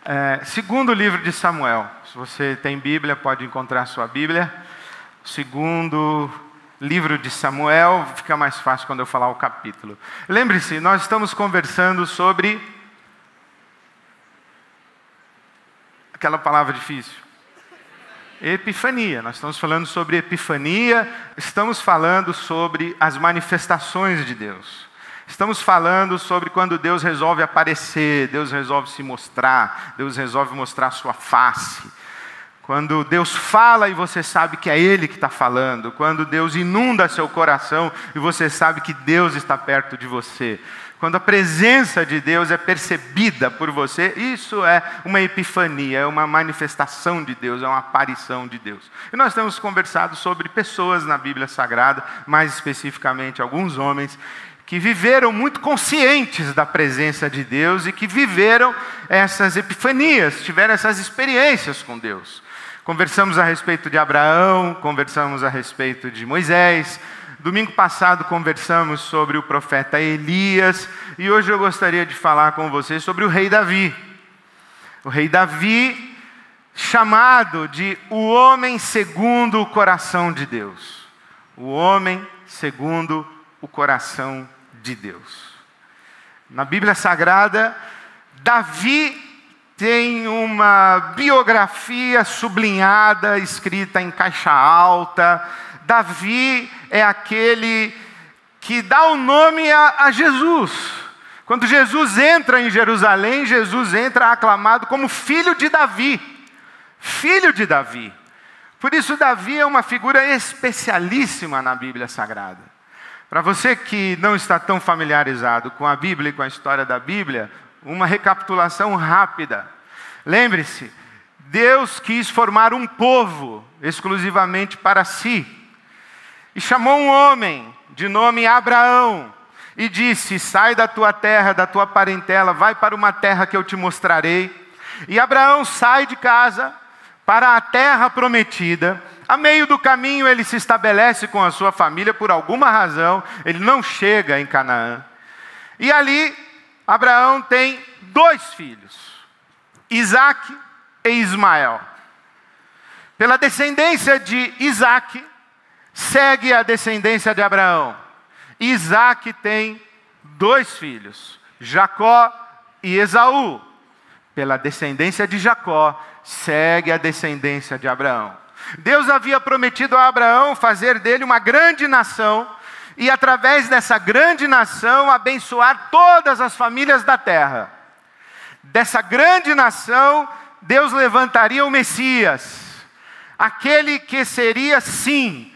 Segundo livro de Samuel. Se você tem Bíblia, pode encontrar a sua Bíblia. Segundo livro de Samuel, fica mais fácil quando eu falar o capítulo. Lembre-se, nós estamos conversando sobre aquela palavra difícil. Epifania. Nós estamos falando sobre Epifania, estamos falando sobre as manifestações de Deus. Estamos falando sobre quando Deus resolve aparecer, Deus resolve se mostrar, Deus resolve mostrar a sua face. Quando Deus fala e você sabe que é Ele que está falando. Quando Deus inunda seu coração e você sabe que Deus está perto de você. Quando a presença de Deus é percebida por você, isso é uma epifania, é uma manifestação de Deus, é uma aparição de Deus. E nós temos conversado sobre pessoas na Bíblia Sagrada, mais especificamente alguns homens, que viveram muito conscientes da presença de Deus e que viveram essas epifanias, tiveram essas experiências com Deus. Conversamos a respeito de Abraão, conversamos a respeito de Moisés. Domingo passado conversamos sobre o profeta Elias. E hoje eu gostaria de falar com vocês sobre o rei Davi. O rei Davi, chamado de o homem segundo o coração de Deus. O homem segundo o coração de Deus. Na Bíblia Sagrada, Davi tem uma biografia sublinhada, escrita em caixa alta. Davi é aquele que dá o nome a Jesus. Quando Jesus entra em Jerusalém, Jesus entra aclamado como filho de Davi. Filho de Davi. Por isso, Davi é uma figura especialíssima na Bíblia Sagrada. Para você que não está tão familiarizado com a Bíblia e com a história da Bíblia, uma recapitulação rápida. Lembre-se, Deus quis formar um povo exclusivamente para si. E chamou um homem de nome Abraão e disse: sai da tua terra, da tua parentela, vai para uma terra que eu te mostrarei. E Abraão sai de casa para a terra prometida. A meio do caminho ele se estabelece com a sua família por alguma razão. Ele não chega em Canaã. E ali Abraão tem 2 filhos, Isaque e Ismael. Pela descendência de Isaque, segue a descendência de Abraão. Isaque tem 2 filhos, Jacó e Esaú. Pela descendência de Jacó, segue a descendência de Abraão. Deus havia prometido a Abraão fazer dele uma grande nação e através dessa grande nação abençoar todas as famílias da terra. Dessa grande nação, Deus levantaria o Messias, aquele que seria, sim,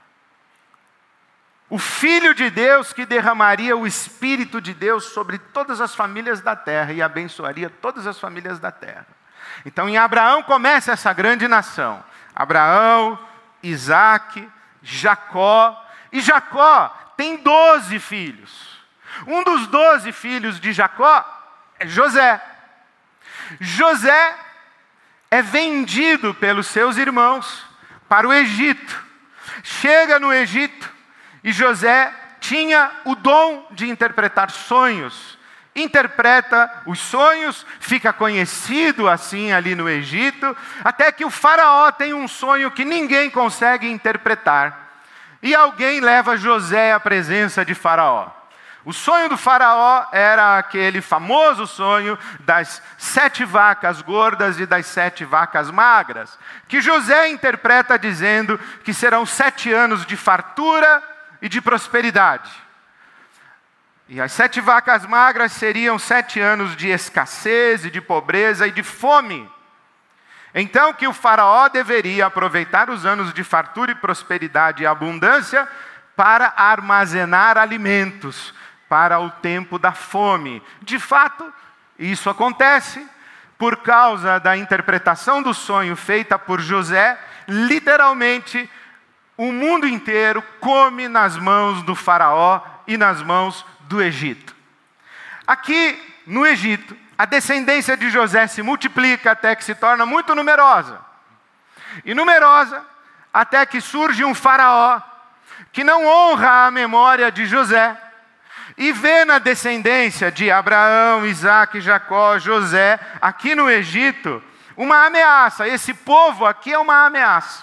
o Filho de Deus que derramaria o Espírito de Deus sobre todas as famílias da terra e abençoaria todas as famílias da terra. Então em Abraão começa essa grande nação. Abraão, Isaque, Jacó. E Jacó tem 12 filhos. Um dos 12 filhos de Jacó é José. José é vendido pelos seus irmãos para o Egito. Chega no Egito e José tinha o dom de interpretar sonhos. Interpreta os sonhos, fica conhecido assim ali no Egito, até que o faraó tem um sonho que ninguém consegue interpretar. E alguém leva José à presença de faraó. O sonho do faraó era aquele famoso sonho das 7 vacas gordas e das 7 vacas magras, que José interpreta dizendo que serão 7 anos de fartura e de prosperidade. E as 7 vacas magras seriam 7 anos de escassez e de pobreza e de fome. Então que o faraó deveria aproveitar os anos de fartura e prosperidade e abundância para armazenar alimentos para o tempo da fome. De fato, isso acontece por causa da interpretação do sonho feita por José. Literalmente, o mundo inteiro come nas mãos do faraó e nas mãos do Egito. Aqui no Egito, a descendência de José se multiplica até que se torna muito numerosa. E numerosa até que surge um faraó que não honra a memória de José e vê na descendência de Abraão, Isaque, Jacó, José, aqui no Egito, uma ameaça. Esse povo aqui é uma ameaça.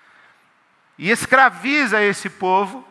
E escraviza esse povo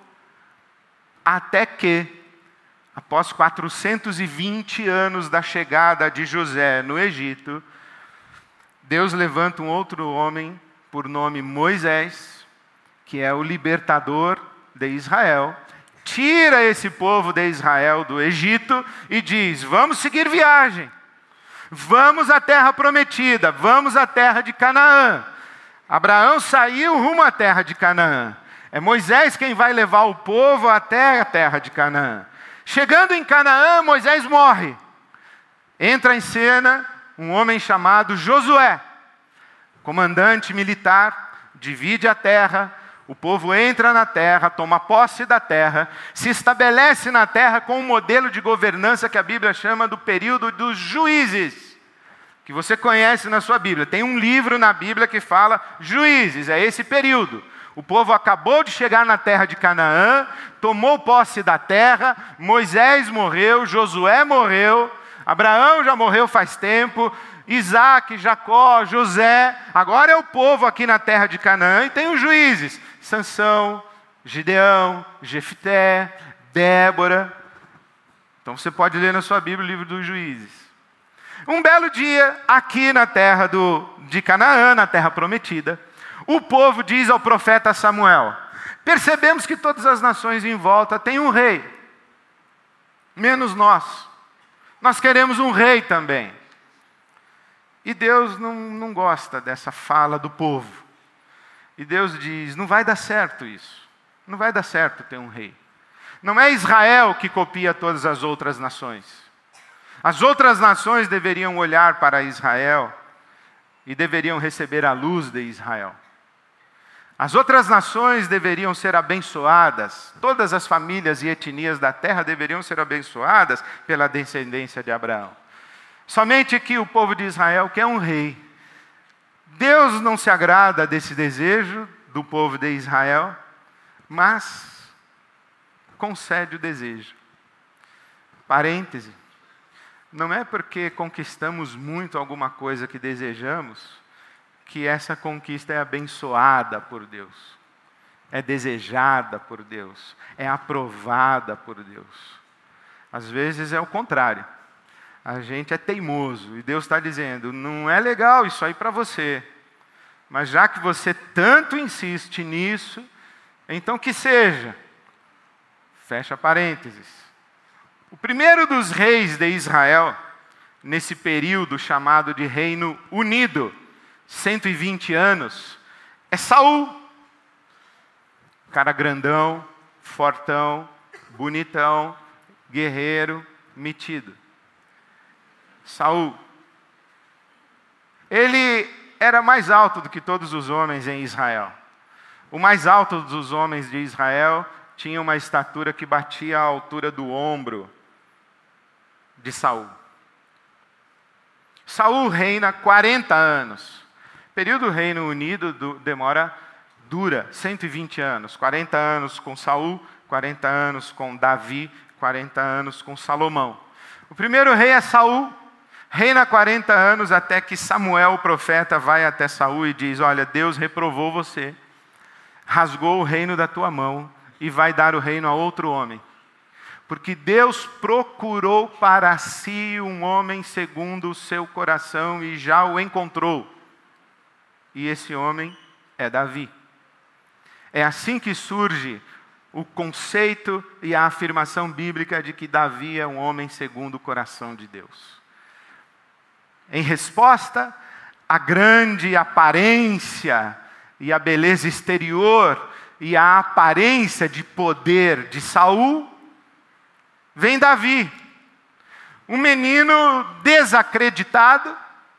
até que, após 420 anos da chegada de José no Egito, Deus levanta um outro homem por nome Moisés, que é o libertador de Israel, tira esse povo de Israel do Egito e diz: vamos seguir viagem, vamos à terra prometida, vamos à terra de Canaã. Abraão saiu rumo à terra de Canaã. É Moisés quem vai levar o povo até a terra de Canaã. Chegando em Canaã, Moisés morre. Entra em cena um homem chamado Josué, comandante militar, divide a terra, o povo entra na terra, toma posse da terra, se estabelece na terra com um modelo de governança que a Bíblia chama do período dos juízes, que você conhece na sua Bíblia. Tem um livro na Bíblia que fala juízes, é esse período. O povo acabou de chegar na terra de Canaã, tomou posse da terra, Moisés morreu, Josué morreu, Abraão já morreu faz tempo, Isaque, Jacó, José, agora é o povo aqui na terra de Canaã e tem os juízes, Sansão, Gideão, Jefté, Débora. Então você pode ler na sua Bíblia o livro dos juízes. Um belo dia, aqui na terra de Canaã, na terra prometida, o povo diz ao profeta Samuel: percebemos que todas as nações em volta têm um rei, menos nós. Nós queremos um rei também. E Deus não gosta dessa fala do povo. E Deus diz: não vai dar certo isso. Não vai dar certo ter um rei. Não é Israel que copia todas as outras nações. As outras nações deveriam olhar para Israel e deveriam receber a luz de Israel. As outras nações deveriam ser abençoadas, todas as famílias e etnias da terra deveriam ser abençoadas pela descendência de Abraão. Somente que o povo de Israel quer um rei. Deus não se agrada desse desejo do povo de Israel, mas concede o desejo. Parêntese. Não é porque conquistamos muito alguma coisa que desejamos que essa conquista é abençoada por Deus, é desejada por Deus, é aprovada por Deus. Às vezes é o contrário. A gente é teimoso e Deus está dizendo: não é legal isso aí para você, mas já que você tanto insiste nisso, então que seja. Fecha parênteses. O primeiro dos reis de Israel, nesse período chamado de Reino Unido, 120 anos, é Saul. Cara grandão, fortão, bonitão, guerreiro, metido. Saul. Ele era mais alto do que todos os homens em Israel. O mais alto dos homens de Israel tinha uma estatura que batia a altura do ombro de Saul. Saul reina 40 anos. O período do Reino Unido dura 120 anos. 40 anos com Saul, 40 anos com Davi, 40 anos com Salomão. O primeiro rei é Saul, reina 40 anos até que Samuel, o profeta, vai até Saul e diz: olha, Deus reprovou você, rasgou o reino da tua mão e vai dar o reino a outro homem. Porque Deus procurou para si um homem segundo o seu coração e já o encontrou. E esse homem é Davi. É assim que surge o conceito e a afirmação bíblica de que Davi é um homem segundo o coração de Deus. Em resposta à grande aparência e à beleza exterior e à aparência de poder de Saul, vem Davi, um menino desacreditado,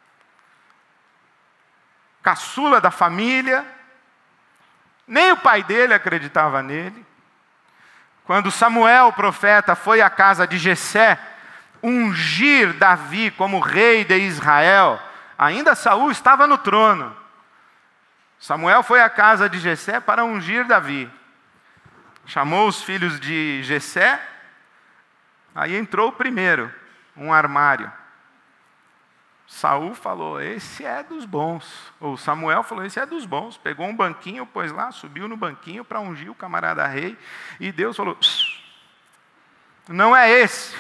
caçula da família, nem o pai dele acreditava nele. Quando Samuel, o profeta, foi à casa de Jessé ungir Davi como rei de Israel, ainda Saul estava no trono. Samuel foi à casa de Jessé para ungir Davi. Chamou os filhos de Jessé Aí entrou o primeiro, um armário. Saul falou, esse é dos bons. Ou Samuel falou, esse é dos bons. Pegou um banquinho, pôs lá, subiu no banquinho para ungir o camarada rei. E Deus falou, não é esse.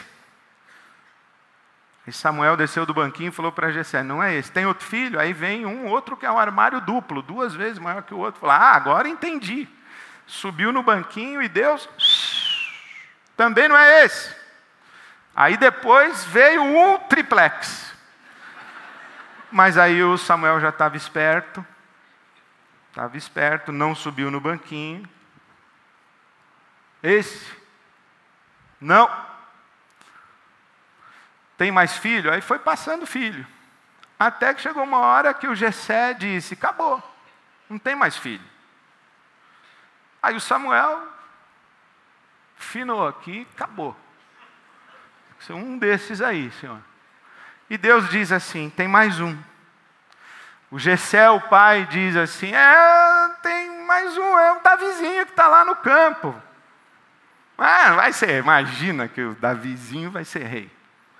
E Samuel desceu do banquinho e falou para Jessé, não é esse. Tem outro filho? Aí vem um outro que é um armário duplo, 2 vezes maior que o outro. Falou, agora entendi. Subiu no banquinho e Deus, também não é esse. Aí depois veio um triplex. Mas aí o Samuel já estava esperto, não subiu no banquinho. Esse? Não. Tem mais filho? Aí foi passando filho. Até que chegou uma hora que o Jessé disse, acabou, não tem mais filho. Aí o Samuel finou aqui, acabou. Um desses aí, Senhor. E Deus diz assim, tem mais um. O Jessé, o pai, diz assim, tem mais um, é o Davizinho que está lá no campo. Vai ser, imagina que o Davizinho vai ser rei.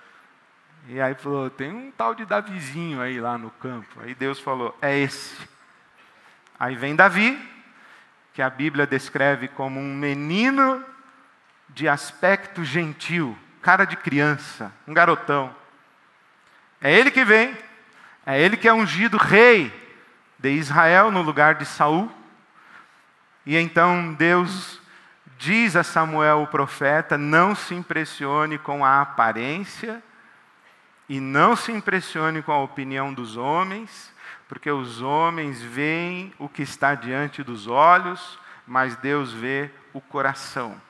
E aí falou, tem um tal de Davizinho aí lá no campo. Aí Deus falou, é esse. Aí vem Davi, que a Bíblia descreve como um menino de aspecto gentil, cara de criança, um garotão. É ele que vem, é ele que é ungido rei de Israel no lugar de Saul. E então Deus diz a Samuel o profeta, não se impressione com a aparência e não se impressione com a opinião dos homens, porque os homens veem o que está diante dos olhos, mas Deus vê o coração.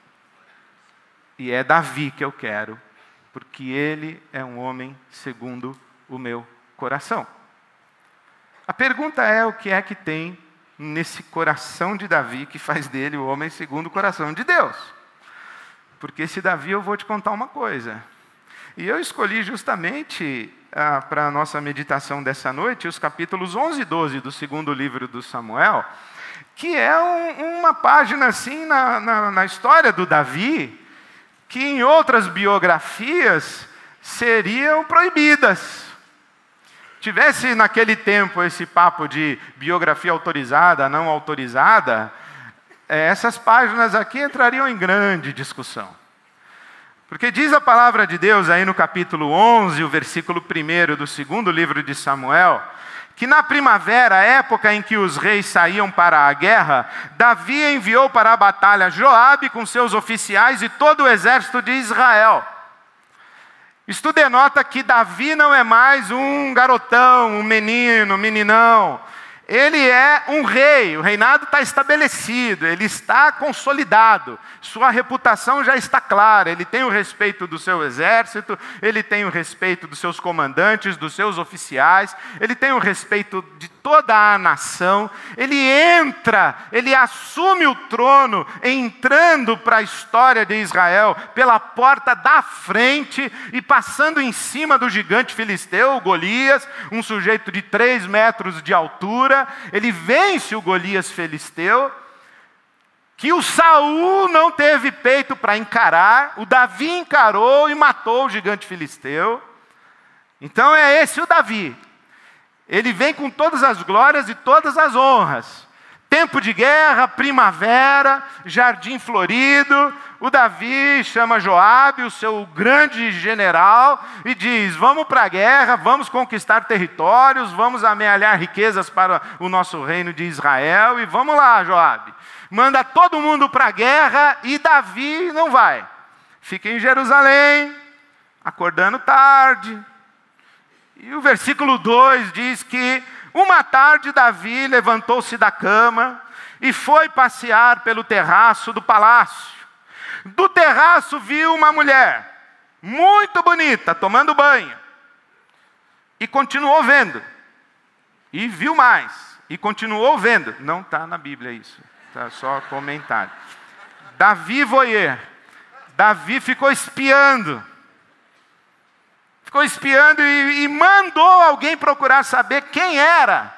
E é Davi que eu quero, porque ele é um homem segundo o meu coração. A pergunta é, o que é que tem nesse coração de Davi que faz dele o homem segundo o coração de Deus? Porque esse Davi, eu vou te contar uma coisa. E eu escolhi justamente para a nossa meditação dessa noite, os capítulos 11 e 12 do segundo livro do Samuel, que é uma página assim na história do Davi, que em outras biografias seriam proibidas. Tivesse naquele tempo esse papo de biografia autorizada, não autorizada, essas páginas aqui entrariam em grande discussão. Porque diz a palavra de Deus aí no capítulo 11, o versículo 1 do segundo livro de Samuel, que na primavera, época em que os reis saíam para a guerra, Davi enviou para a batalha Joabe com seus oficiais e todo o exército de Israel. Isto denota que Davi não é mais um garotão, um menino, um meninão. Ele é um rei, o reinado está estabelecido, ele está consolidado, sua reputação já está clara, ele tem o respeito do seu exército, ele tem o respeito dos seus comandantes, dos seus oficiais, ele tem o respeito de toda a nação, ele assume o trono, entrando para a história de Israel, pela porta da frente e passando em cima do gigante filisteu, Golias, um sujeito de 3 metros de altura. Ele vence o Golias filisteu, que o Saul não teve peito para encarar, o Davi encarou e matou o gigante filisteu. Então é esse o Davi. Ele vem com todas as glórias e todas as honras. Tempo de guerra, primavera, jardim florido. O Davi chama Joabe, o seu grande general, e diz, vamos para a guerra, vamos conquistar territórios, vamos amealhar riquezas para o nosso reino de Israel, e vamos lá, Joabe. Manda todo mundo para a guerra, e Davi não vai. Fica em Jerusalém, acordando tarde. E o versículo 2 diz que, uma tarde Davi levantou-se da cama e foi passear pelo terraço do palácio. Do terraço viu uma mulher, muito bonita, tomando banho. E continuou vendo. E viu mais. E continuou vendo. Não está na Bíblia isso. Está só comentário. Davi voyeur. Davi ficou espiando. Ficou espiando e mandou alguém procurar saber quem era.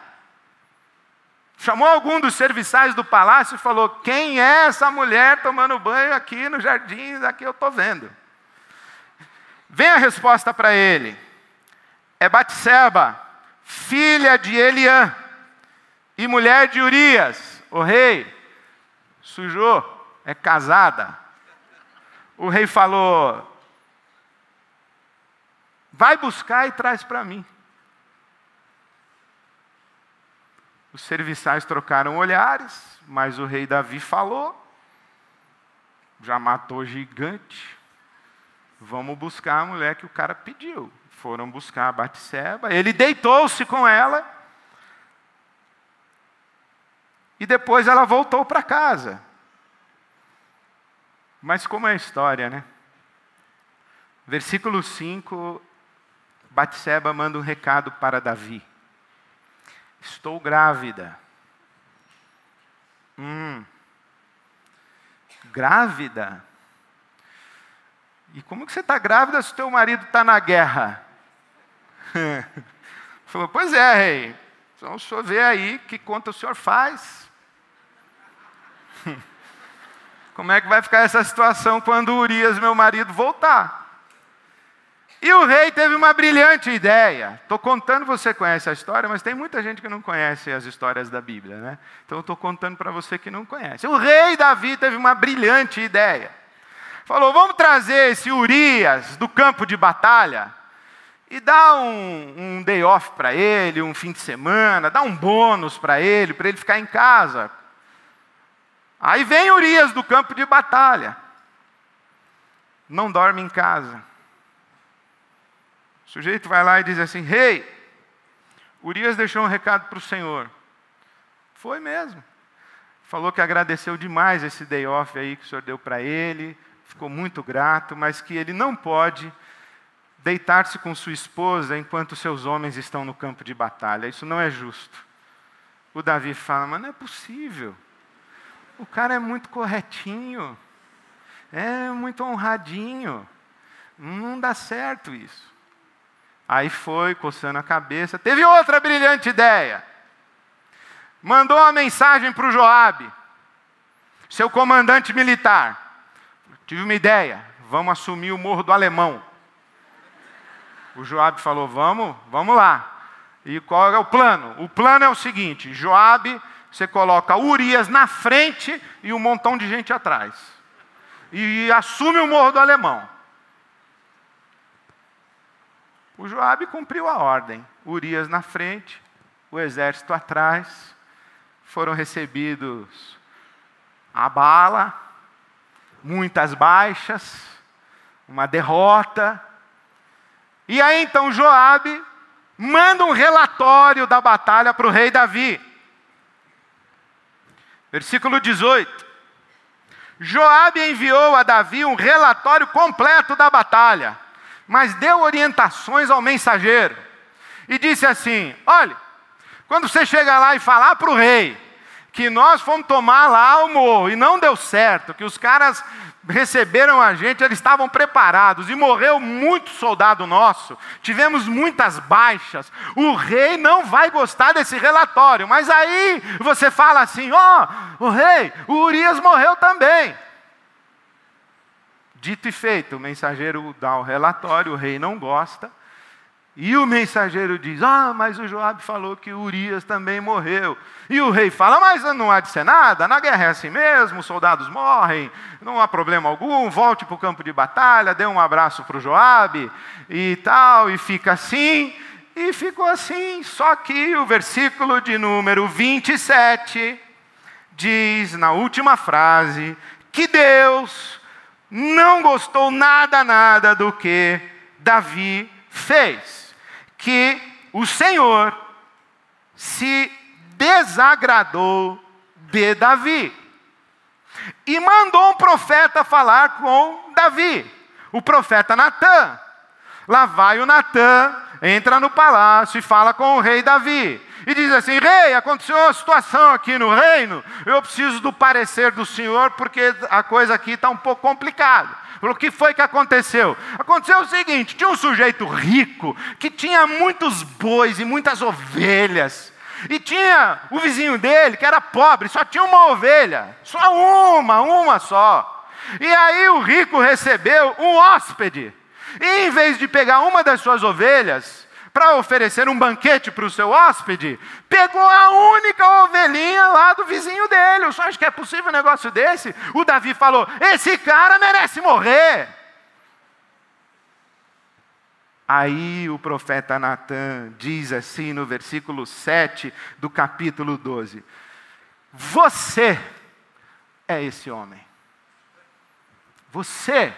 Chamou algum dos serviçais do palácio e falou, quem é essa mulher tomando banho aqui no jardim, aqui eu estou vendo. Vem a resposta para ele. É Batseba, filha de Eliã e mulher de Urias. O rei sujou, é casada. O rei falou: vai buscar e traz para mim. Os serviçais trocaram olhares, mas o rei Davi falou: já matou gigante, vamos buscar a mulher que o cara pediu. Foram buscar a Batseba, ele deitou-se com ela, e depois ela voltou para casa. Mas como é a história, né? Versículo 5, Batseba manda um recado para Davi. Estou grávida. Grávida? E como que você está grávida se o teu marido está na guerra? Falou: pois é, rei. Então o senhor vê aí que conta o senhor faz. Como é que vai ficar essa situação quando Urias, meu marido, voltar? E o rei teve uma brilhante ideia. Estou contando, você conhece a história, mas tem muita gente que não conhece as histórias da Bíblia, né? Então eu estou contando para você que não conhece. O rei Davi teve uma brilhante ideia. Falou: vamos trazer esse Urias do campo de batalha e dar um day off para ele, um fim de semana, dar um bônus para ele ficar em casa. Aí vem Urias do campo de batalha. Não dorme em casa. O sujeito vai lá e diz assim: rei, Urias deixou um recado para o senhor. Foi mesmo. Falou que agradeceu demais esse day off aí que o senhor deu para ele, ficou muito grato, mas que ele não pode deitar-se com sua esposa enquanto seus homens estão no campo de batalha. Isso não é justo. O Davi fala: mas não é possível. O cara é muito corretinho, é muito honradinho, não dá certo isso. Aí foi, coçando a cabeça, teve outra brilhante ideia. Mandou uma mensagem para o Joabe, seu comandante militar. Tive uma ideia, vamos assumir o Morro do Alemão. O Joabe falou: vamos lá. E qual é o plano? O plano é o seguinte: Joabe, você coloca Urias na frente e um montão de gente atrás. E assume o Morro do Alemão. O Joabe cumpriu a ordem. Urias na frente, o exército atrás. Foram recebidos a bala, muitas baixas, uma derrota. E aí então Joabe manda um relatório da batalha para o rei Davi. Versículo 18. Joabe enviou a Davi um relatório completo da batalha, mas deu orientações ao mensageiro. E disse assim: olha, quando você chegar lá e falar para o rei que nós fomos tomar lá o morro e não deu certo, que os caras receberam a gente, eles estavam preparados e morreu muito soldado nosso, tivemos muitas baixas, o rei não vai gostar desse relatório. Mas aí você fala assim: o rei, o Urias morreu também. Dito e feito, o mensageiro dá o relatório, o rei não gosta, e o mensageiro diz: mas o Joabe falou que Urias também morreu. E o rei fala: mas não há de ser nada, na guerra é assim mesmo, os soldados morrem, não há problema algum, volte para o campo de batalha, dê um abraço para o Joabe e tal, e fica assim, e ficou assim. Só que o versículo de número 27 diz, na última frase, que Deus não gostou nada do que Davi fez, que o Senhor se desagradou de Davi e mandou um profeta falar com Davi, o profeta Natã. Lá vai o Natã, entra no palácio e fala com o rei Davi e diz assim: rei, aconteceu uma situação aqui no reino, eu preciso do parecer do senhor, porque a coisa aqui está um pouco complicada. O que foi que aconteceu? Aconteceu o seguinte: tinha um sujeito rico que tinha muitos bois e muitas ovelhas, e tinha o vizinho dele que era pobre, só tinha uma ovelha, só uma só. E aí o rico recebeu um hóspede, E em vez de pegar uma das suas ovelhas para oferecer um banquete para o seu hóspede, pegou a única ovelhinha lá do vizinho dele. O senhor acha que é possível um negócio desse? O Davi falou: esse cara merece morrer. Aí o profeta Natã diz assim no versículo 7 do capítulo 12: você é esse homem. Você,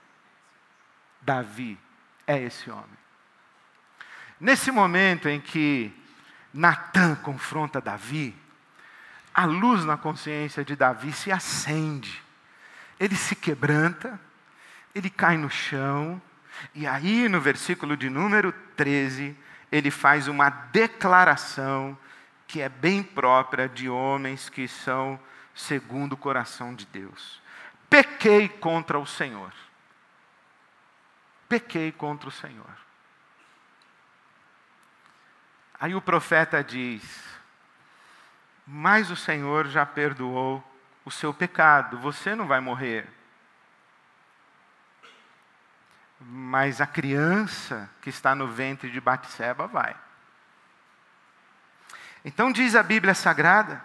Davi, é esse homem. Nesse momento em que Natã confronta Davi, a luz na consciência de Davi se acende. Ele se quebranta, ele cai no chão, e aí no versículo de número 13, ele faz uma declaração que é bem própria de homens que são segundo o coração de Deus. Pequei contra o Senhor. Pequei contra o Senhor. Aí o profeta diz: mas o Senhor já perdoou o seu pecado, você não vai morrer. Mas a criança que está no ventre de Batseba vai. Então diz a Bíblia Sagrada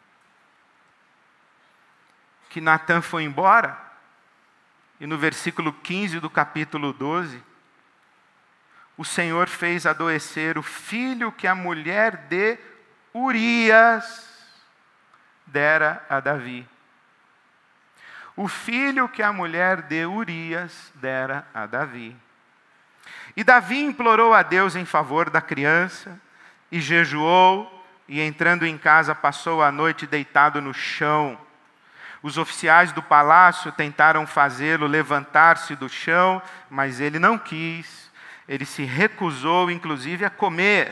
que Natã foi embora, e no versículo 15 do capítulo 12, o Senhor fez adoecer o filho que a mulher de Urias dera a Davi. O filho que a mulher de Urias dera a Davi. E Davi implorou a Deus em favor da criança, e jejuou, e entrando em casa passou a noite deitado no chão. Os oficiais do palácio tentaram fazê-lo levantar-se do chão, mas ele não quis. Ele se recusou, inclusive, a comer.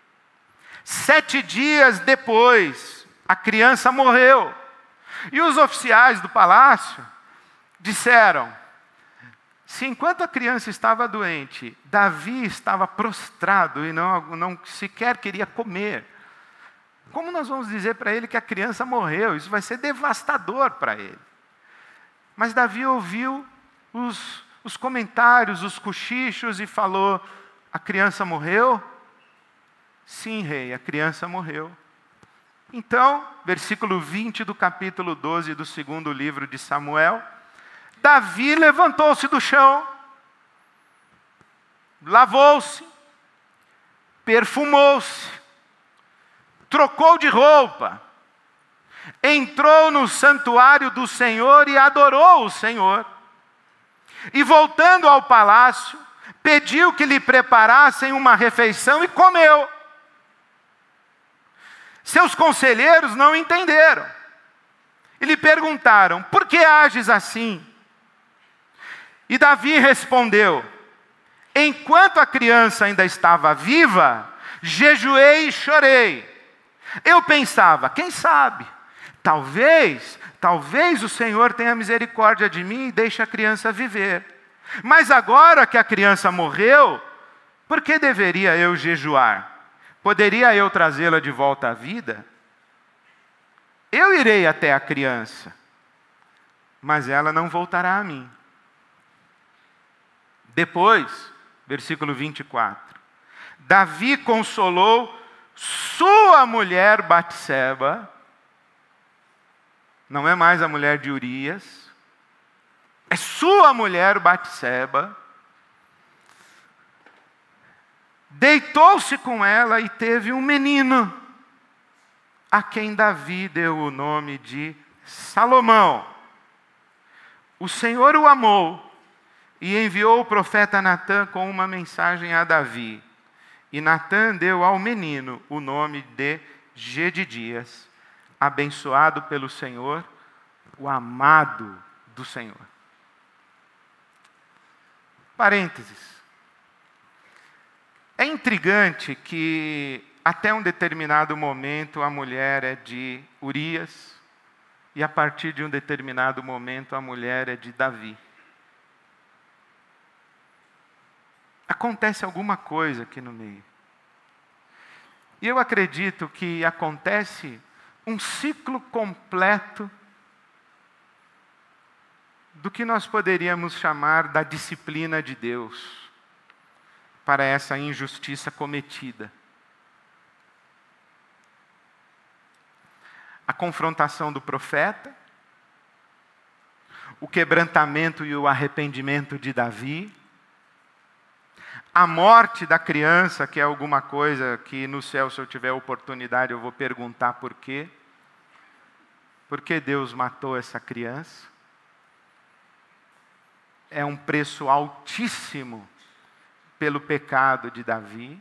7 dias depois, a criança morreu. E os oficiais do palácio disseram: se enquanto a criança estava doente, Davi estava prostrado e não sequer queria comer, como nós vamos dizer para ele que a criança morreu? Isso vai ser devastador para ele. Mas Davi ouviu os comentários, os cochichos, e falou: a criança morreu? Sim, rei, a criança morreu. Então, versículo 20 do capítulo 12 do 2º livro de Samuel, Davi levantou-se do chão, lavou-se, perfumou-se, trocou de roupa, entrou no santuário do Senhor e adorou o Senhor. E voltando ao palácio, pediu que lhe preparassem uma refeição e comeu. Seus conselheiros não entenderam. E lhe perguntaram: por que ages assim? E Davi respondeu: enquanto a criança ainda estava viva, jejuei e chorei. Eu pensava: quem sabe, talvez o Senhor tenha misericórdia de mim e deixe a criança viver. Mas agora que a criança morreu, por que deveria eu jejuar? Poderia eu trazê-la de volta à vida? Eu irei até a criança, mas ela não voltará a mim. Depois, versículo 24, Davi consolou sua mulher Batseba, não é mais a mulher de Urias, é sua mulher Batseba, deitou-se com ela e teve um menino, a quem Davi deu o nome de Salomão. O Senhor o amou e enviou o profeta Natã com uma mensagem a Davi. E Natã deu ao menino o nome de Gedidias, abençoado pelo Senhor, o amado do Senhor. Parênteses. É intrigante que até um determinado momento a mulher é de Urias e a partir de um determinado momento a mulher é de Davi. Acontece alguma coisa aqui no meio. E eu acredito que acontece um ciclo completo do que nós poderíamos chamar da disciplina de Deus para essa injustiça cometida. A confrontação do profeta, o quebrantamento e o arrependimento de Davi, a morte da criança, que é alguma coisa que no céu, se eu tiver oportunidade, eu vou perguntar por quê. Por que Deus matou essa criança? É um preço altíssimo pelo pecado de Davi.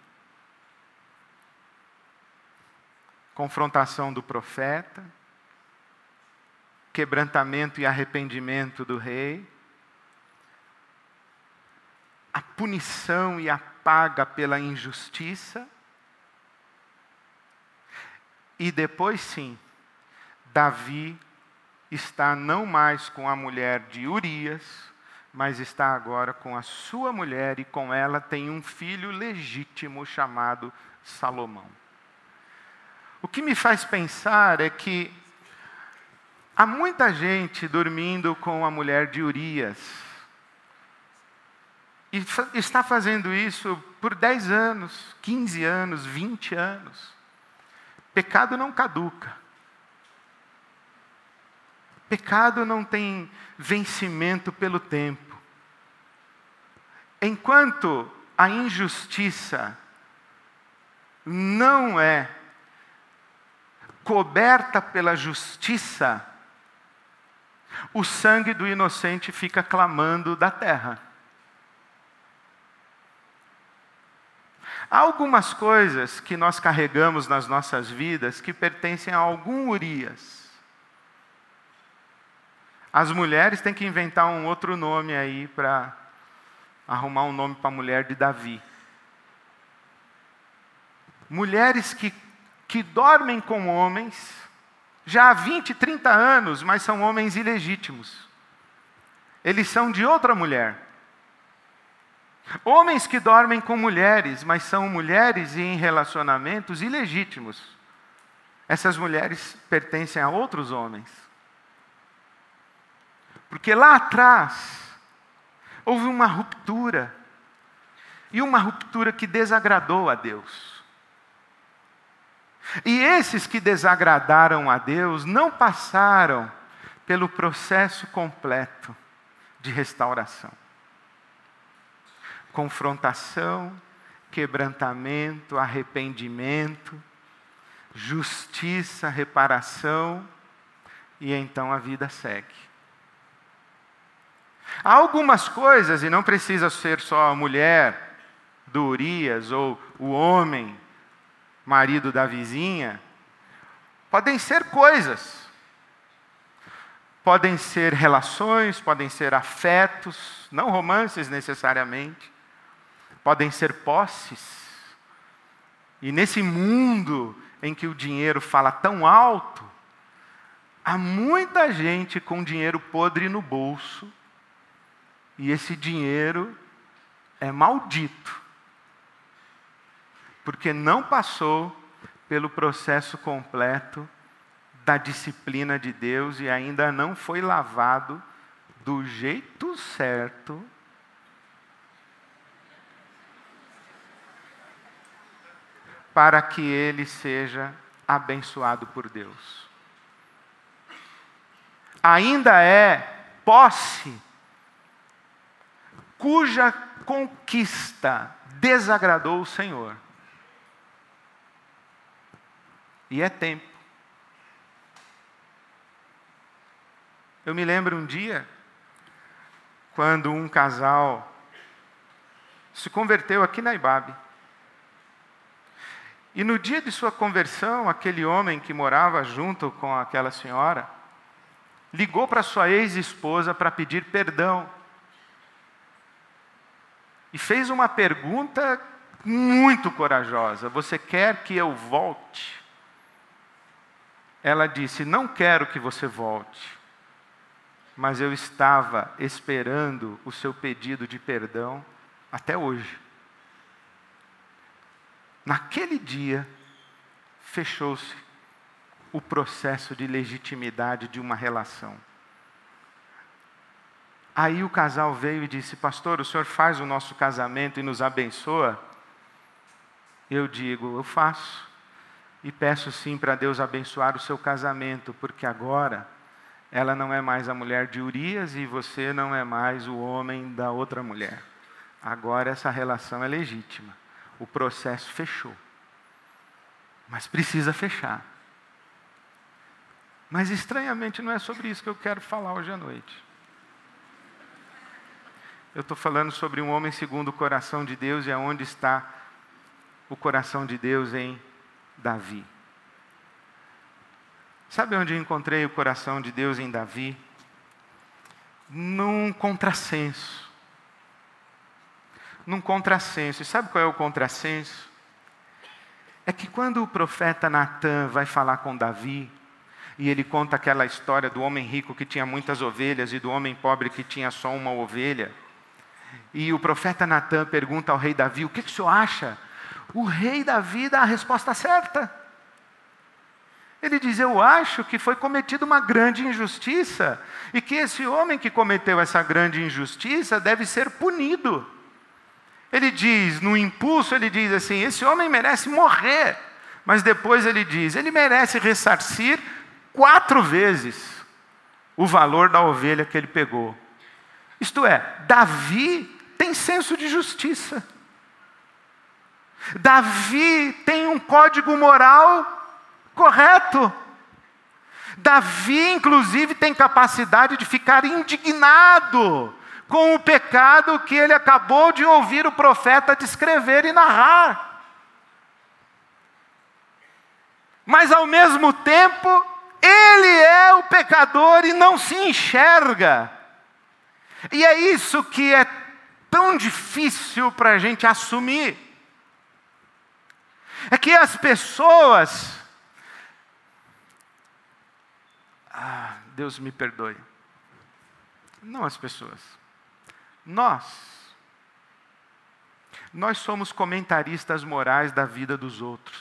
Confrontação do profeta, quebrantamento e arrependimento do rei, a punição e a paga pela injustiça, e depois sim, Davi está não mais com a mulher de Urias, mas está agora com a sua mulher, e com ela tem um filho legítimo chamado Salomão. O que me faz pensar é que há muita gente dormindo com a mulher de Urias, e está fazendo isso por 10 anos, 15 anos, 20 anos. Pecado não caduca. Pecado não tem vencimento pelo tempo. Enquanto a injustiça não é coberta pela justiça, o sangue do inocente fica clamando da terra. Há algumas coisas que nós carregamos nas nossas vidas que pertencem a algum Urias. As mulheres têm que inventar um outro nome aí para arrumar um nome para a mulher de Davi. Mulheres que dormem com homens já há 20, 30 anos, mas são homens ilegítimos. Eles são de outra mulher. Homens que dormem com mulheres, mas são mulheres em relacionamentos ilegítimos. Essas mulheres pertencem a outros homens. Porque lá atrás, houve uma ruptura. E uma ruptura que desagradou a Deus. E esses que desagradaram a Deus não passaram pelo processo completo de restauração. Confrontação, quebrantamento, arrependimento, justiça, reparação, e então a vida segue. Há algumas coisas, e não precisa ser só a mulher do Urias ou o homem, marido da vizinha, podem ser coisas. Podem ser relações, podem ser afetos, não romances necessariamente. Podem ser posses. E nesse mundo em que o dinheiro fala tão alto, há muita gente com dinheiro podre no bolso, e esse dinheiro é maldito, porque não passou pelo processo completo da disciplina de Deus e ainda não foi lavado do jeito certo para que ele seja abençoado por Deus. Ainda é posse cuja conquista desagradou o Senhor. E é tempo. Eu me lembro um dia, quando um casal se converteu aqui na Ibabe. E no dia de sua conversão, aquele homem que morava junto com aquela senhora, ligou para sua ex-esposa para pedir perdão. E fez uma pergunta muito corajosa: você quer que eu volte? Ela disse: não quero que você volte, mas eu estava esperando o seu pedido de perdão até hoje. Naquele dia, fechou-se o processo de legitimidade de uma relação. Aí o casal veio e disse: pastor, o senhor faz o nosso casamento e nos abençoa? Eu digo: eu faço. E peço sim para Deus abençoar o seu casamento, porque agora ela não é mais a mulher de Urias e você não é mais o homem da outra mulher. Agora essa relação é legítima. O processo fechou. Mas precisa fechar. Mas estranhamente não é sobre isso que eu quero falar hoje à noite. Eu estou falando sobre um homem segundo o coração de Deus, e aonde está o coração de Deus em Davi. Sabe onde eu encontrei o coração de Deus em Davi? Num contrassenso. Num contrassenso. E sabe qual é o contrassenso? É que quando o profeta Natã vai falar com Davi, e ele conta aquela história do homem rico que tinha muitas ovelhas e do homem pobre que tinha só uma ovelha, e o profeta Natã pergunta ao rei Davi: o que o senhor acha? O rei Davi dá a resposta certa. Ele diz: eu acho que foi cometida uma grande injustiça, e que esse homem que cometeu essa grande injustiça deve ser punido. Ele diz, no impulso, ele diz assim: esse homem merece morrer. Mas depois ele diz: ele merece ressarcir 4 vezes o valor da ovelha que ele pegou. Isto é, Davi tem senso de justiça. Davi tem um código moral correto. Davi, inclusive, tem capacidade de ficar indignado com o pecado que ele acabou de ouvir o profeta descrever e narrar. Mas, ao mesmo tempo, ele é o pecador e não se enxerga. E é isso que é tão difícil para a gente assumir. É que as pessoas... Deus me perdoe. Não as pessoas. Nós somos comentaristas morais da vida dos outros.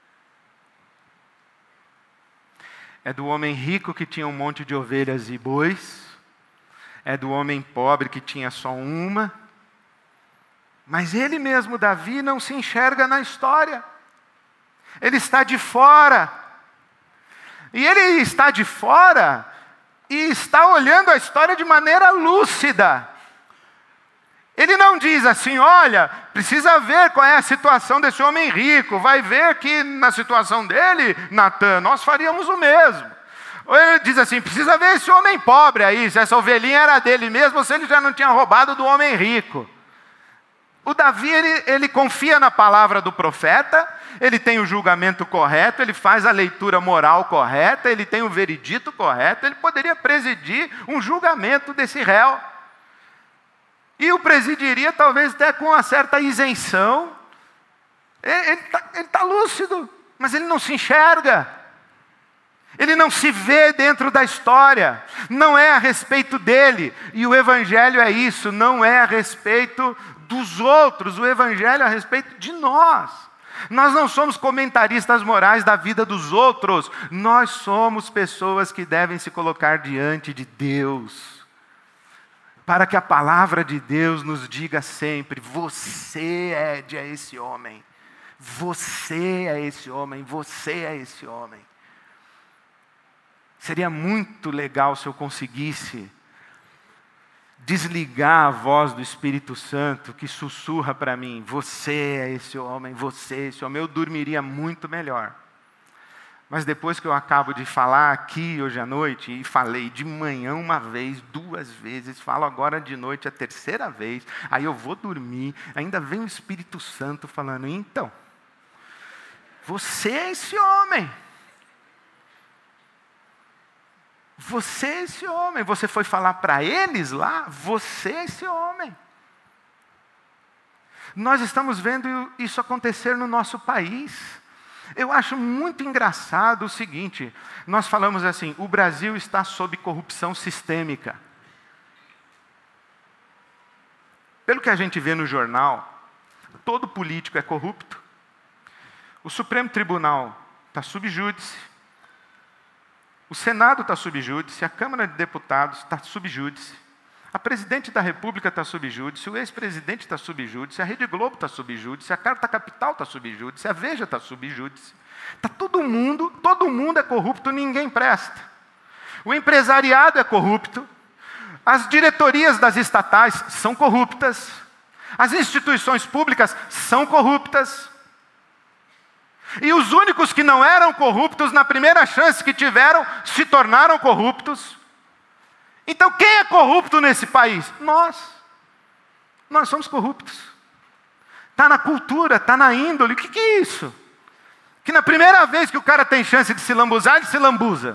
É do homem rico que tinha um monte de ovelhas e bois. É do homem pobre que tinha só uma. Mas ele mesmo, Davi, não se enxerga na história. Ele está de fora. E ele está de fora e está olhando a história de maneira lúcida. Ele não diz assim: olha, precisa ver qual é a situação desse homem rico. Vai ver que na situação dele, Natã, nós faríamos o mesmo. Ou ele diz assim: precisa ver esse homem pobre aí, se essa ovelhinha era dele mesmo, ou se ele já não tinha roubado do homem rico. O Davi, ele confia na palavra do profeta, ele tem o julgamento correto, ele faz a leitura moral correta, ele tem o veredito correto, ele poderia presidir um julgamento desse réu. E o presidiria talvez até com uma certa isenção. Ele está lúcido, mas ele não se enxerga. Ele não se vê dentro da história. Não é a respeito dele. E o Evangelho é isso, não é a respeito dos outros. O Evangelho é a respeito de nós. Nós não somos comentaristas morais da vida dos outros. Nós somos pessoas que devem se colocar diante de Deus, para que a palavra de Deus nos diga sempre: você é esse homem. Você é esse homem. Você é esse homem. Seria muito legal se eu conseguisse desligar a voz do Espírito Santo que sussurra para mim: você é esse homem, você é esse homem. Eu dormiria muito melhor. Mas depois que eu acabo de falar aqui hoje à noite, e falei de manhã uma vez, 2 vezes, falo agora de noite a 3ª vez, aí eu vou dormir, ainda vem o Espírito Santo falando: então, você é esse homem. Você é esse homem. Você foi falar para eles lá? Você é esse homem. Nós estamos vendo isso acontecer no nosso país. Eu acho muito engraçado o seguinte: nós falamos assim, o Brasil está sob corrupção sistêmica. Pelo que a gente vê no jornal, todo político é corrupto. O Supremo Tribunal está sub júdice. O Senado está sub júdice, a Câmara de Deputados está sub júdice, A presidente da República está sob júdice, o ex-presidente está sob júdice, a Rede Globo está sob júdice, a Carta Capital está sob júdice, a Veja está sob júdice. Está todo mundo é corrupto, ninguém presta. O empresariado é corrupto, as diretorias das estatais são corruptas, as instituições públicas são corruptas. E os únicos que não eram corruptos, na primeira chance que tiveram, se tornaram corruptos. Então quem é corrupto nesse país? Nós. Nós somos corruptos. Está na cultura, está na índole. O que é isso? Que na primeira vez que o cara tem chance de se lambuzar, ele se lambuza.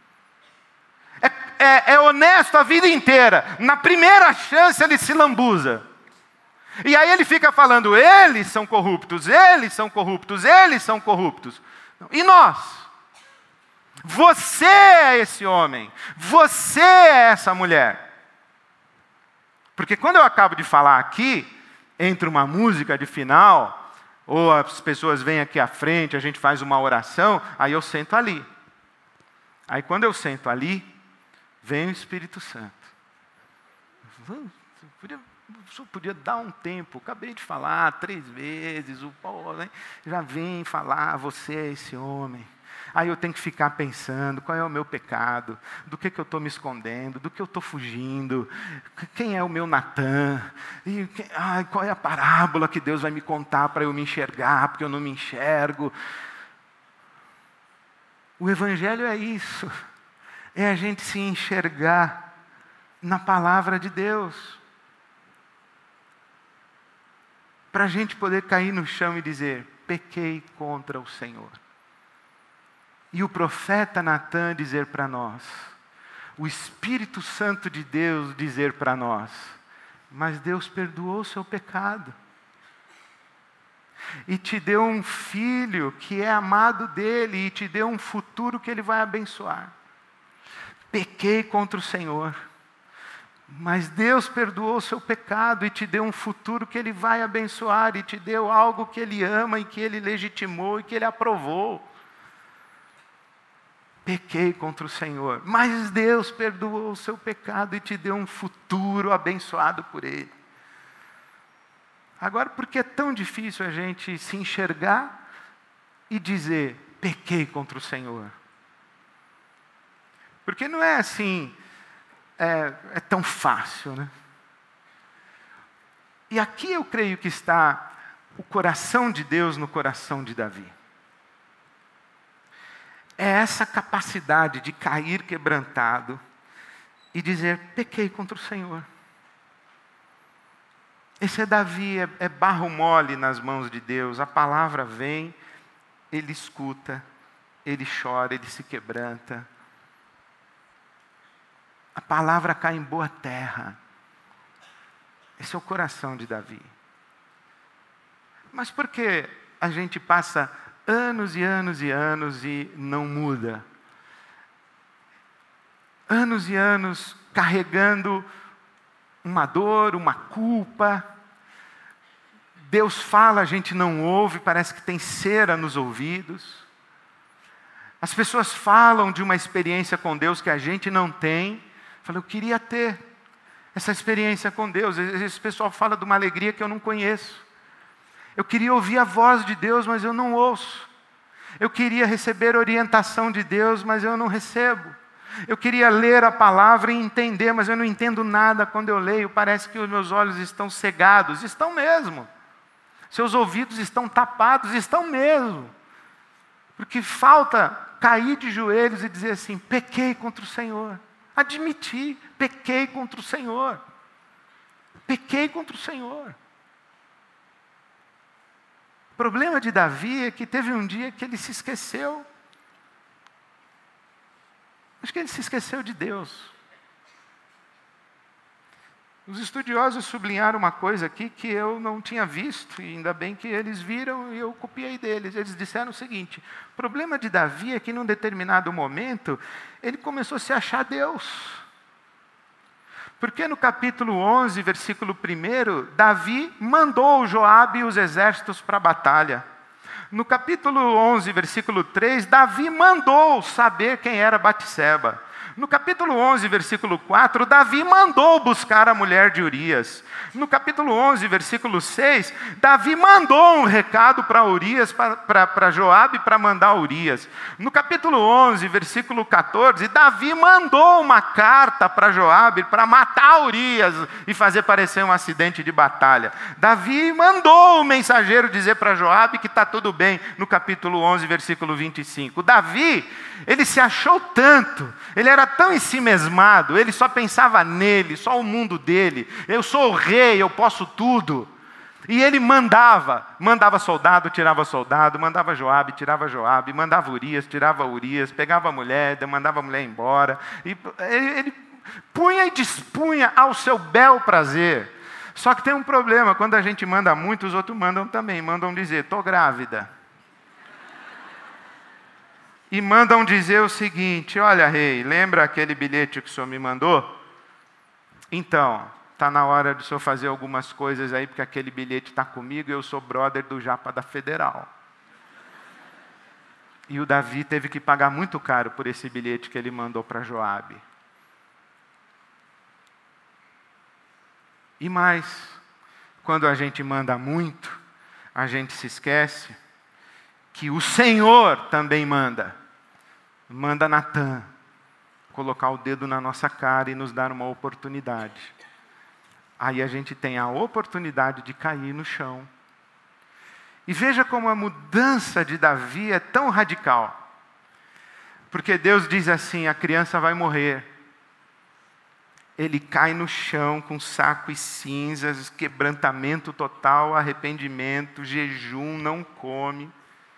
É honesto a vida inteira. Na primeira chance ele se lambuza. E aí ele fica falando, eles são corruptos, eles são corruptos, eles são corruptos. E nós? Você é esse homem, você é essa mulher. Porque quando eu acabo de falar aqui, entre uma música de final, ou as pessoas vêm aqui à frente, a gente faz uma oração, aí eu sento ali. Aí quando eu sento ali, vem o Espírito Santo. O senhor podia dar um tempo, acabei de falar 3 vezes, o Paulo, né? Já vem falar, você é esse homem. Aí eu tenho que ficar pensando, qual é o meu pecado, do que eu estou me escondendo, do que eu estou fugindo, quem é o meu Natan, qual é a parábola que Deus vai me contar para eu me enxergar, porque eu não me enxergo. O Evangelho é isso, é a gente se enxergar na palavra de Deus. Para a gente poder cair no chão e dizer, pequei contra o Senhor. E o profeta Natan dizer para nós, o Espírito Santo de Deus dizer para nós, mas Deus perdoou o seu pecado. E te deu um filho que é amado dele, e te deu um futuro que ele vai abençoar. Pequei contra o Senhor, mas Deus perdoou o seu pecado e te deu um futuro que ele vai abençoar, e te deu algo que ele ama e que ele legitimou e que ele aprovou. Pequei contra o Senhor, mas Deus perdoou o seu pecado e te deu um futuro abençoado por Ele. Agora, por que é tão difícil a gente se enxergar e dizer, pequei contra o Senhor? Porque não é assim, é tão fácil, né? E aqui eu creio que está o coração de Deus no coração de Davi. É essa capacidade de cair quebrantado e dizer, pequei contra o Senhor. Esse é Davi, é barro mole nas mãos de Deus. A palavra vem, ele escuta, ele chora, ele se quebranta. A palavra cai em boa terra. Esse é o coração de Davi. Mas por que a gente passa anos e anos e anos e não muda? Anos e anos carregando uma dor, uma culpa. Deus fala, a gente não ouve, parece que tem cera nos ouvidos. As pessoas falam de uma experiência com Deus que a gente não tem. Eu queria ter essa experiência com Deus. Esse pessoal fala de uma alegria que eu não conheço. Eu queria ouvir a voz de Deus, mas eu não ouço. Eu queria receber orientação de Deus, mas eu não recebo. Eu queria ler a palavra e entender, mas eu não entendo nada quando eu leio. Parece que os meus olhos estão cegados. Estão mesmo. Seus ouvidos estão tapados. Estão mesmo. Porque falta cair de joelhos e dizer assim, pequei contra o Senhor. Admitir, pequei contra o Senhor. Pequei contra o Senhor. O problema de Davi é que teve um dia que ele se esqueceu. Acho que ele se esqueceu de Deus. Os estudiosos sublinharam uma coisa aqui que eu não tinha visto, e ainda bem que eles viram e eu copiei deles. Eles disseram o seguinte, o problema de Davi é que num determinado momento, ele começou a se achar Deus. Porque no capítulo 11, versículo 1, Davi mandou Joabe e os exércitos para a batalha. No capítulo 11, versículo 3, Davi mandou saber quem era Batseba. No capítulo 11, versículo 4, Davi mandou buscar a mulher de Urias. No capítulo 11, versículo 6, Davi mandou um recado para Urias, para Joabe, para mandar Urias. No capítulo 11, versículo 14, Davi mandou uma carta para Joabe para matar Urias e fazer parecer um acidente de batalha. Davi mandou o mensageiro dizer para Joabe que está tudo bem, no capítulo 11, versículo 25. Davi, ele se achou tanto, ele era tão ensimesmado, ele só pensava nele, só o mundo dele. Eu sou o rei, eu posso tudo. E ele mandava soldado, tirava soldado, mandava Joabe, tirava Joabe, mandava Urias, tirava Urias, pegava a mulher, mandava a mulher embora. E ele punha e dispunha ao seu bel prazer. Só que tem um problema, quando a gente manda muito, os outros mandam também, mandam dizer, estou grávida. E mandam dizer o seguinte, olha rei, lembra aquele bilhete que o senhor me mandou? Então, está na hora de o senhor fazer algumas coisas aí, porque aquele bilhete está comigo e eu sou brother do Japa da Federal. E o Davi teve que pagar muito caro por esse bilhete que ele mandou para Joabe. E mais, quando a gente manda muito, a gente se esquece que o Senhor também manda. Manda Natã colocar o dedo na nossa cara e nos dar uma oportunidade. Aí a gente tem a oportunidade de cair no chão. E veja como a mudança de Davi é tão radical. Porque Deus diz assim, a criança vai morrer. Ele cai no chão com saco e cinzas, quebrantamento total, arrependimento, jejum, não come.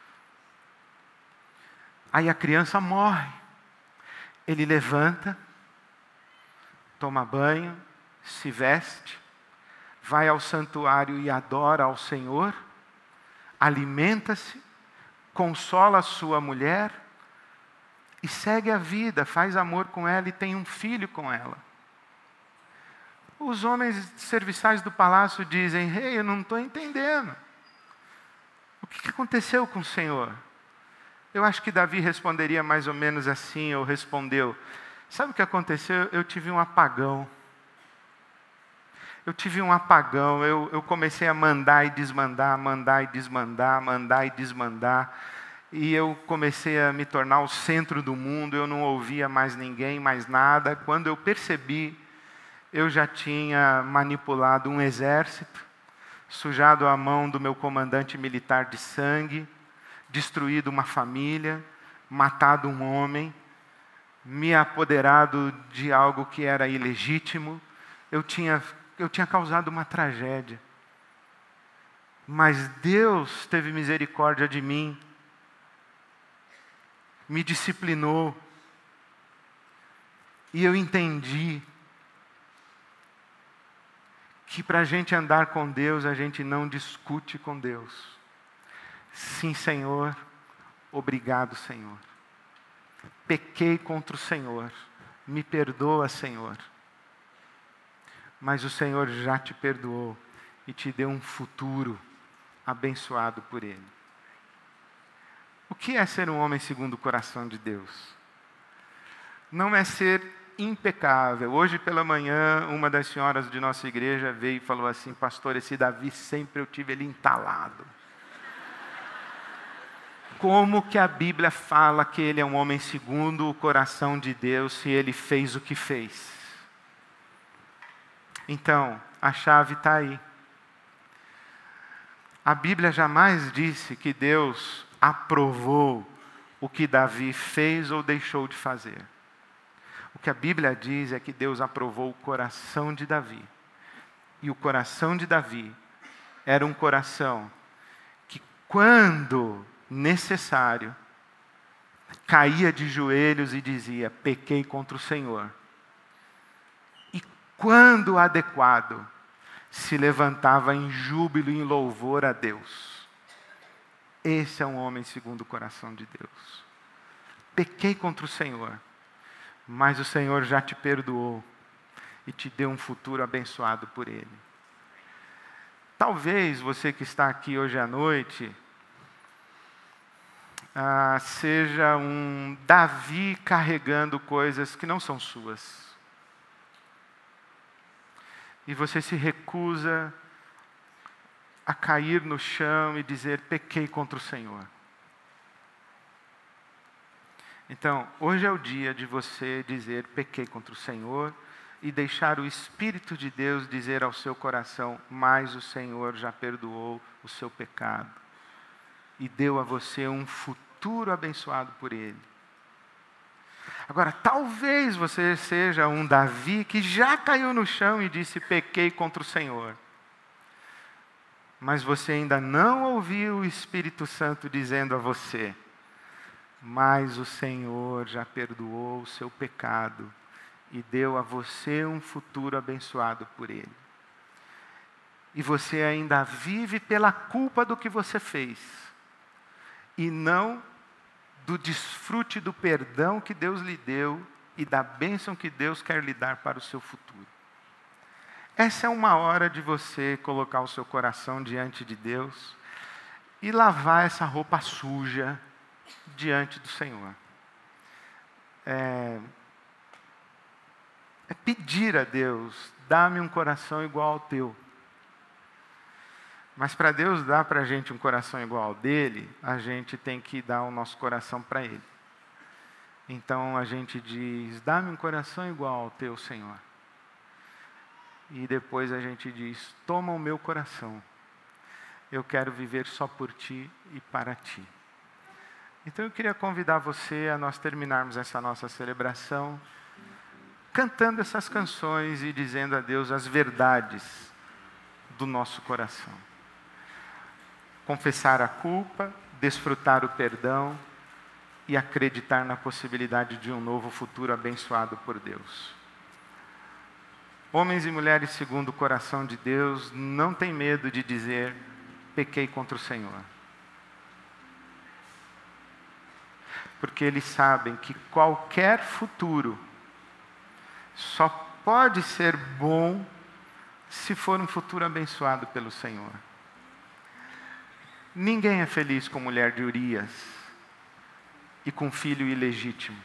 Aí a criança morre. Ele levanta, toma banho, se veste, vai ao santuário e adora ao Senhor, alimenta-se, consola a sua mulher e segue a vida, faz amor com ela e tem um filho com ela. Os homens serviçais do palácio dizem, rei, eu não estou entendendo. O que aconteceu com o Senhor? Eu acho que Davi responderia mais ou menos assim, ou respondeu, sabe o que aconteceu? Eu tive um apagão. Eu comecei a mandar e desmandar, mandar e desmandar, mandar e desmandar. E eu comecei a me tornar o centro do mundo, eu não ouvia mais ninguém, mais nada. Quando eu percebi, eu já tinha manipulado um exército, sujado a mão do meu comandante militar de sangue, destruído uma família, matado um homem, me apoderado de algo que era ilegítimo. Eu tinha causado uma tragédia. Mas Deus teve misericórdia de mim, me disciplinou, e eu entendi que para a gente andar com Deus, a gente não discute com Deus. Sim, Senhor, obrigado, Senhor. Pequei contra o Senhor, me perdoa, Senhor. Mas o Senhor já te perdoou e te deu um futuro abençoado por Ele. O que é ser um homem segundo o coração de Deus? Não é ser impecável. Hoje pela manhã, uma das senhoras de nossa igreja veio e falou assim, pastor, esse Davi sempre eu tive ele entalado. Como que a Bíblia fala que ele é um homem segundo o coração de Deus se ele fez o que fez? Então, a chave está aí. A Bíblia jamais disse que Deus aprovou o que Davi fez ou deixou de fazer. O que a Bíblia diz é que Deus aprovou o coração de Davi. E o coração de Davi era um coração que, quando necessário, caía de joelhos e dizia, pequei contra o Senhor. E quando adequado, se levantava em júbilo e em louvor a Deus. Esse é um homem segundo o coração de Deus. Pequei contra o Senhor, mas o Senhor já te perdoou e te deu um futuro abençoado por Ele. Talvez você que está aqui hoje à noite, seja um Davi carregando coisas que não são suas. E você se recusa a cair no chão e dizer: pequei contra o Senhor. Então, hoje é o dia de você dizer: pequei contra o Senhor, e deixar o Espírito de Deus dizer ao seu coração: mas o Senhor já perdoou o seu pecado e deu a você um futuro abençoado por Ele. Agora, talvez você seja um Davi que já caiu no chão e disse: pequei contra o Senhor. Mas você ainda não ouviu o Espírito Santo dizendo a você: mas o Senhor já perdoou o seu pecado e deu a você um futuro abençoado por Ele. E você ainda vive pela culpa do que você fez, e não do desfrute do perdão que Deus lhe deu e da bênção que Deus quer lhe dar para o seu futuro. Essa é uma hora de você colocar o seu coração diante de Deus e lavar essa roupa suja diante do Senhor. É pedir a Deus: dá-me um coração igual ao teu. Mas para Deus dar para a gente um coração igual ao dele, a gente tem que dar o nosso coração para Ele. Então a gente diz: dá-me um coração igual ao teu, Senhor. E depois a gente diz: toma o meu coração. Eu quero viver só por Ti e para Ti. Então eu queria convidar você a nós terminarmos essa nossa celebração cantando essas canções e dizendo a Deus as verdades do nosso coração. Confessar a culpa, desfrutar o perdão e acreditar na possibilidade de um novo futuro abençoado por Deus. Homens e mulheres segundo o coração de Deus não têm medo de dizer: pequei contra o Senhor. Porque eles sabem que qualquer futuro só pode ser bom se for um futuro abençoado pelo Senhor. Ninguém é feliz com mulher de Urias e com filho ilegítimo.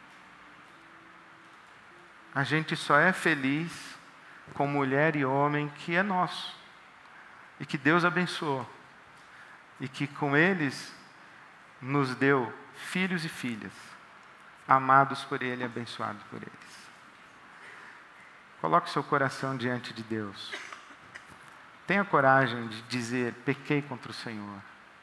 A gente só é feliz com mulher e homem que é nosso e que Deus abençoou e que com eles nos deu filhos e filhas, amados por Ele e abençoados por eles. Coloque seu coração diante de Deus. Tenha coragem de dizer: pequei contra o Senhor.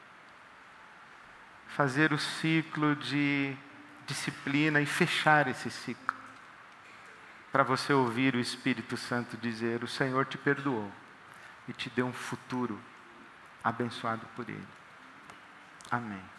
Fazer o ciclo de disciplina e fechar esse ciclo. Para você ouvir o Espírito Santo dizer: o Senhor te perdoou e te deu um futuro abençoado por Ele. Amém.